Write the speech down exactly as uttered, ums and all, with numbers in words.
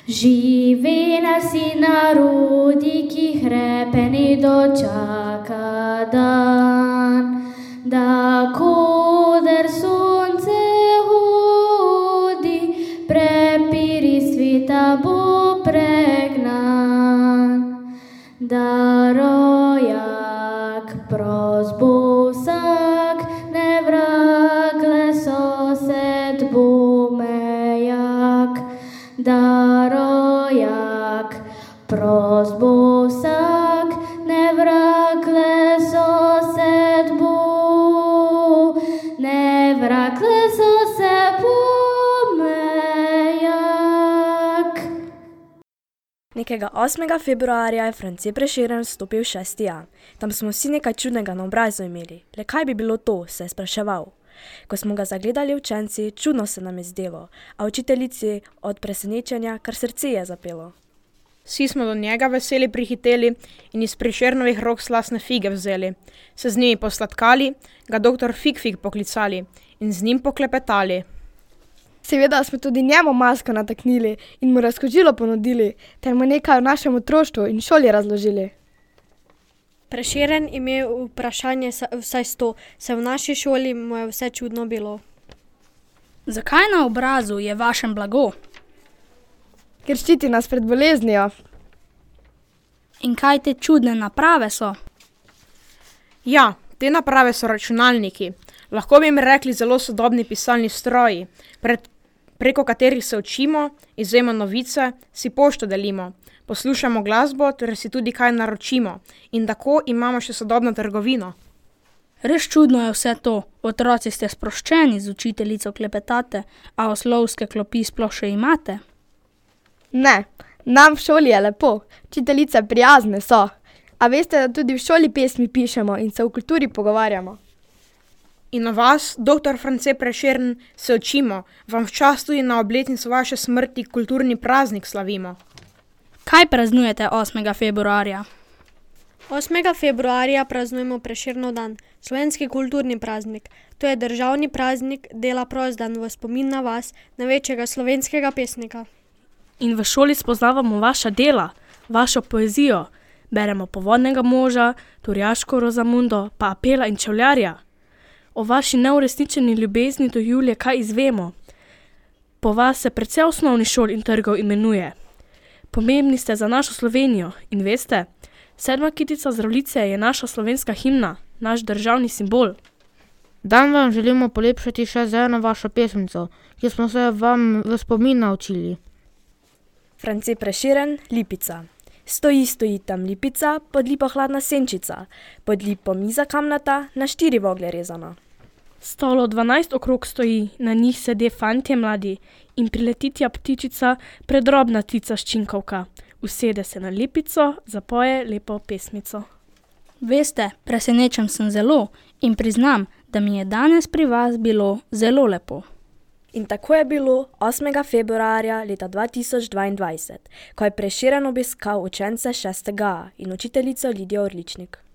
Živi nasi narodi, ki hrepeni dočaka dan, da koder sonce hodi, prepiri sveta bo pregnan. Da rojak prost bo vsak, ne vrag le sosed bo mejak. Da rojak prost bo vsak, ne vrag le sosed bo, ne vrag le sosed bo mejak. Nekega osmega februarja je France Prešeren vstopil v šesti A. Tam smo vsi nekaj čudnega na obrazu imeli. Le kaj bi bilo to, se je spraševal. Ko smo ga zagledali učenci, čudno se nam je zdelo, a učiteljici od presenečenja kar srce je zapelo. Vsi smo do njega veseli prihiteli in iz Prešernovih rok slastne fige vzeli. Se z njimi posladkali, ga doktor Fig Fig poklicali in z njim poklepetali. Seveda smo tudi njemu masko nataknili in mu razkužilo ponudili, ter mu nekaj o našem otroštvu in šoli razložili. Prešeren imel vprašanje vsaj sto, se v naši šoli mu je vse čudno bilo. Zakaj na obrazu je vašem blago? Ker ščiti nas pred boleznijo. In kaj te čudne naprave so? Ja, te naprave so računalniki. Lahko bi jim rekli zelo sodobni pisalni stroji, pred, preko katerih se učimo, izvemo novice, si pošto delimo, poslušamo glasbo ter si tudi kaj naročimo in tako imamo še sodobno trgovino. Res čudno je vse to. Otroci ste sproščeni, z učiteljico klepetate, a oslovske klopi sploh še imate? Ne, nam v šoli je lepo, učiteljice prijazne so. A veste, da tudi v šoli pesmi pišemo in se v kulturi pogovarjamo? In o vas, doktor France Prešeren, se učimo, vam včas tudi na obletnico vaše smrti kulturni praznik slavimo. Kaj praznujete osmega februarja? osmega februarja praznujemo Prešernov dan, slovenski kulturni praznik. To je državni praznik, dela prost dan v spomin na vas, največjega slovenskega pesnika. In v šoli spoznavamo vaša dela, vašo poezijo. Beremo Povodnega moža, Turjaško Rozamundo, pa Apela in Čevljarja. O vaši neuresničeni ljubezni do Julije kaj izvemo? Po vas se precej osnovnih šol in trgov imenuje. Pomembni ste za našo Slovenijo in veste, Sedma kitica Zdravljice je naša slovenska himna, naš državni simbol. Dan vam želimo polepšati še z eno vašo pesmico, ki smo se vam v spomin naučili. France Prešeren, Lipica. Stoji, stoji tam lipica, pod lipo hladna senčica, pod lipo miza kamnata, na štiri vogle rezana. Stolo dvanajst okrog stoji, na njih sede fantje mladi in priletitja ptičica, predrobna tica ščinkovka. Usede se na lipico, zapoje lepo pesmico. Veste, presenečen sem zelo in priznam, da mi je danes pri vas bilo zelo lepo. In tako je bilo osmega februarja leta dva tisoč dvaindvajset, ko je Prešeren obiskal učence šestega A in učiteljico Lidijo Orličnik.